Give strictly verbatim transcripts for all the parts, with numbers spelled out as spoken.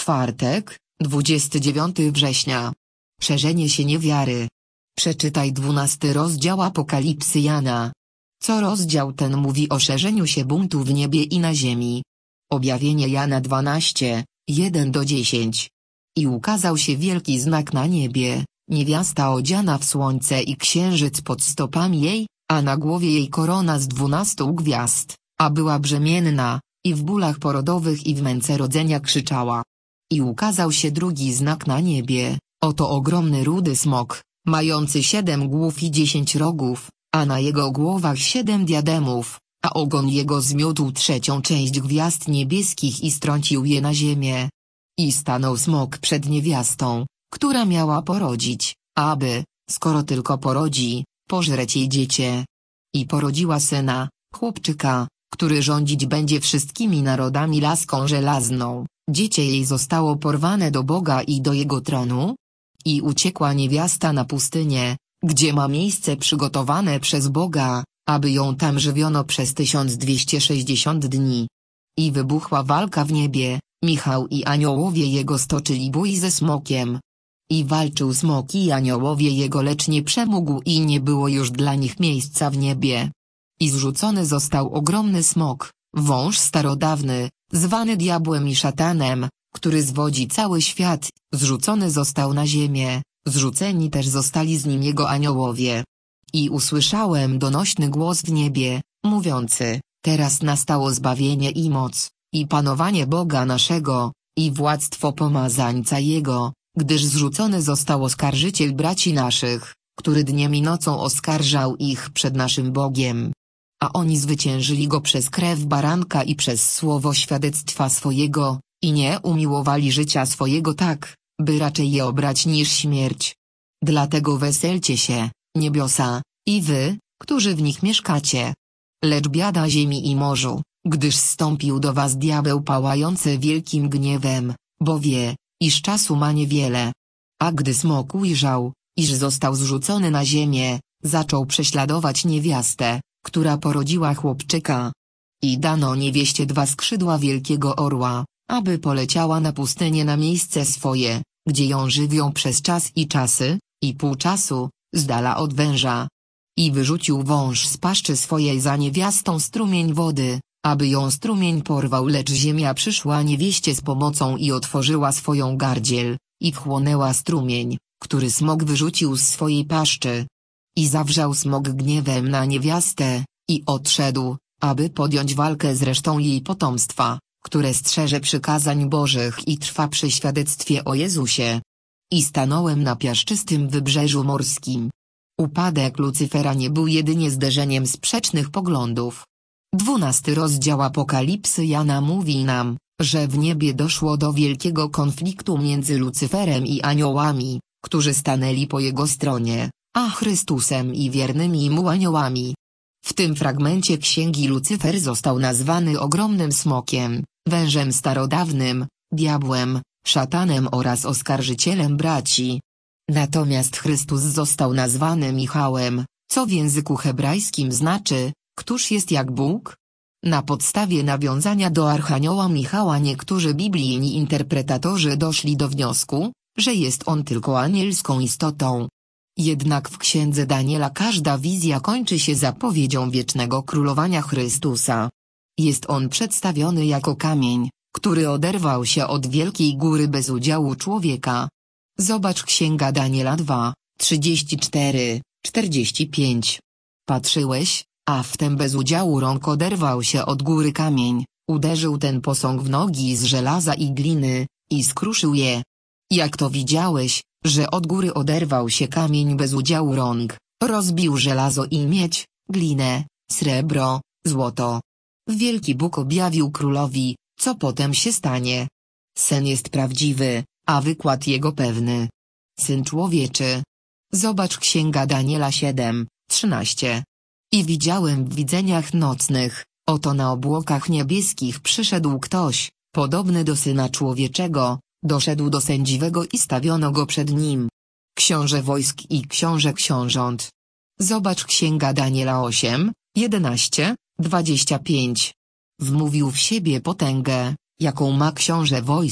Czwartek, dwudziestego dziewiątego września. Szerzenie się niewiary. Przeczytaj dwunasty rozdział Apokalipsy Jana. Co rozdział ten mówi o szerzeniu się buntu w niebie i na ziemi. Objawienie Jana dwanaście, jeden do dziesięciu. I ukazał się wielki znak na niebie, niewiasta odziana w słońce i księżyc pod stopami jej, a na głowie jej korona z dwunastu gwiazd, a była brzemienna, i w bólach porodowych i w męce rodzenia krzyczała. I ukazał się drugi znak na niebie, oto ogromny rudy smok, mający siedem głów i dziesięć rogów, a na jego głowach siedem diademów, a ogon jego zmiótł trzecią część gwiazd niebieskich i strącił je na ziemię. I stanął smok przed niewiastą, która miała porodzić, aby, skoro tylko porodzi, pożreć jej dziecię. I porodziła syna, chłopczyka, który rządzić będzie wszystkimi narodami laską żelazną. Dziecię jej zostało porwane do Boga i do jego tronu. I uciekła niewiasta na pustynię, gdzie ma miejsce przygotowane przez Boga, aby ją tam żywiono przez tysiąc dwieście sześćdziesiąt dni. I wybuchła walka w niebie, Michał i aniołowie jego stoczyli bój ze smokiem. I walczył smok i aniołowie jego, lecz nie przemógł i nie było już dla nich miejsca w niebie. I zrzucony został ogromny smok, wąż starodawny, zwany diabłem i szatanem, który zwodzi cały świat, zrzucony został na ziemię, zrzuceni też zostali z nim jego aniołowie. I usłyszałem donośny głos w niebie, mówiący, teraz nastało zbawienie i moc, i panowanie Boga naszego, i władztwo pomazańca Jego, gdyż zrzucony został oskarżyciel braci naszych, który dniem i nocą oskarżał ich przed naszym Bogiem. A oni zwyciężyli go przez krew baranka i przez słowo świadectwa swojego, i nie umiłowali życia swojego tak, by raczej je obrać niż śmierć. Dlatego weselcie się, niebiosa, i wy, którzy w nich mieszkacie. Lecz biada ziemi i morzu, gdyż zstąpił do was diabeł pałający wielkim gniewem, bo wie, iż czasu ma niewiele. A gdy smok ujrzał, iż został zrzucony na ziemię, zaczął prześladować niewiastę, która porodziła chłopczyka. I dano niewieście dwa skrzydła wielkiego orła, aby poleciała na pustynię na miejsce swoje, gdzie ją żywią przez czas i czasy, i pół czasu, z dala od węża. I wyrzucił wąż z paszczy swojej za niewiastą strumień wody, aby ją strumień porwał, lecz ziemia przyszła niewieście z pomocą i otworzyła swoją gardziel, i wchłonęła strumień, który smok wyrzucił z swojej paszczy. I zawrzał smok gniewem na niewiastę, i odszedł, aby podjąć walkę z resztą jej potomstwa, które strzeże przykazań Bożych i trwa przy świadectwie o Jezusie. I stanąłem na piaszczystym wybrzeżu morskim. Upadek Lucyfera nie był jedynie zderzeniem sprzecznych poglądów. Dwunasty rozdział Apokalipsy Jana mówi nam, że w niebie doszło do wielkiego konfliktu między Lucyferem i aniołami, którzy stanęli po jego stronie, a Chrystusem i wiernymi mu aniołami. W tym fragmencie księgi Lucyfer został nazwany ogromnym smokiem, wężem starodawnym, diabłem, szatanem oraz oskarżycielem braci. Natomiast Chrystus został nazwany Michałem, co w języku hebrajskim znaczy, któż jest jak Bóg? Na podstawie nawiązania do archanioła Michała niektórzy biblijni interpretatorzy doszli do wniosku, że jest on tylko anielską istotą. Jednak w księdze Daniela każda wizja kończy się zapowiedzią wiecznego królowania Chrystusa. Jest on przedstawiony jako kamień, który oderwał się od wielkiej góry bez udziału człowieka. Zobacz księga Daniela dwa, trzydzieści cztery, czterdzieści pięć. Patrzyłeś, a wtem bez udziału rąk oderwał się od góry kamień, uderzył ten posąg w nogi z żelaza i gliny, i skruszył je. Jak to widziałeś, że od góry oderwał się kamień bez udziału rąk, rozbił żelazo i miedź, glinę, srebro, złoto. Wielki Bóg objawił królowi, co potem się stanie. Sen jest prawdziwy, a wykład jego pewny. Syn człowieczy. Zobacz księga Daniela siedem, trzynaście. I widziałem w widzeniach nocnych, oto na obłokach niebieskich przyszedł ktoś, podobny do Syna Człowieczego, doszedł do sędziwego i stawiono go przed nim. Książę wojsk i książę książąt. Zobacz księga Daniela osiem, jedenaście, dwadzieścia pięć. Wmówił w siebie potęgę, jaką ma książę wojsk,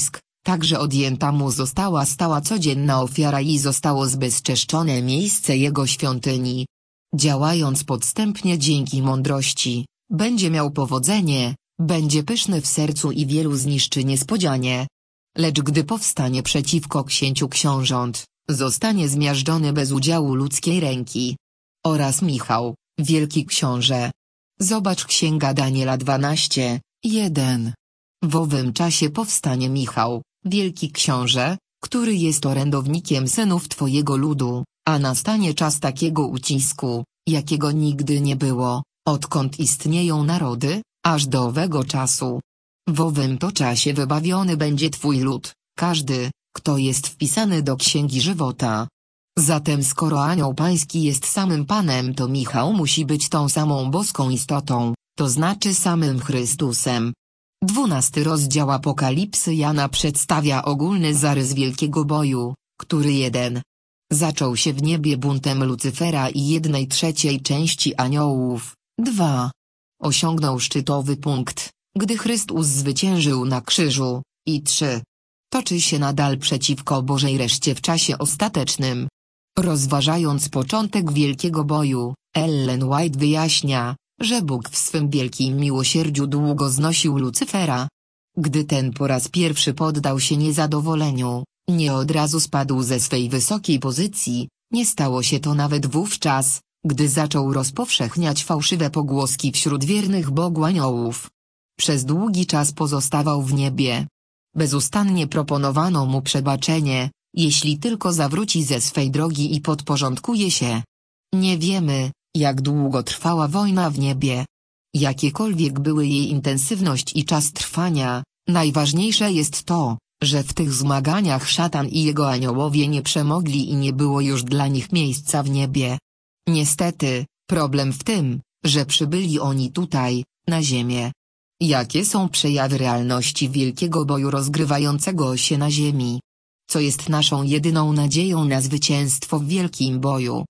Także odjęta mu została stała codzienna ofiara i zostało zbezczeszczone miejsce jego świątyni. Działając podstępnie dzięki mądrości, będzie miał powodzenie, będzie pyszny w sercu i wielu zniszczy niespodzianie. Lecz gdy powstanie przeciwko księciu książąt, zostanie zmiażdżony bez udziału ludzkiej ręki. Oraz Michał, wielki książę. Zobacz Księga Daniela dwanaście, jeden. W owym czasie powstanie Michał, wielki książę, który jest orędownikiem synów Twojego ludu, a nastanie czas takiego ucisku, jakiego nigdy nie było, odkąd istnieją narody, aż do owego czasu. W owym to czasie wybawiony będzie Twój lud, każdy, kto jest wpisany do Księgi Żywota. Zatem skoro Anioł Pański jest samym Panem, to Michał musi być tą samą boską istotą, to znaczy samym Chrystusem. Dwunasty rozdział Apokalipsy Jana przedstawia ogólny zarys wielkiego boju, który jeden. Zaczął się w niebie buntem Lucyfera i jednej trzeciej części aniołów. dwa. Osiągnął szczytowy punkt, gdy Chrystus zwyciężył na krzyżu. I trzy. Toczy się nadal przeciwko Bożej reszcie w czasie ostatecznym. Rozważając początek wielkiego boju, Ellen White wyjaśnia, że Bóg w swym wielkim miłosierdziu długo znosił Lucyfera. Gdy ten po raz pierwszy poddał się niezadowoleniu, nie od razu spadł ze swej wysokiej pozycji, nie stało się to nawet wówczas, gdy zaczął rozpowszechniać fałszywe pogłoski wśród wiernych Bogu aniołów. Przez długi czas pozostawał w niebie. Bezustannie proponowano mu przebaczenie, jeśli tylko zawróci ze swej drogi i podporządkuje się. Nie wiemy, jak długo trwała wojna w niebie. Jakiekolwiek były jej intensywność i czas trwania, najważniejsze jest to, że w tych zmaganiach szatan i jego aniołowie nie przemogli i nie było już dla nich miejsca w niebie. Niestety, problem w tym, że przybyli oni tutaj, na ziemię. Jakie są przejawy realności wielkiego boju rozgrywającego się na ziemi? Co jest naszą jedyną nadzieją na zwycięstwo w wielkim boju?